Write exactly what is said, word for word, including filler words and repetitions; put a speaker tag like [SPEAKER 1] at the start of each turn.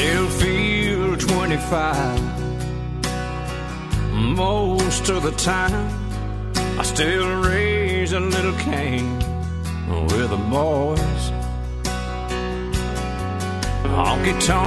[SPEAKER 1] still feel twenty-five. Most of the time I still raise a little Cain with the boys. Honky tonk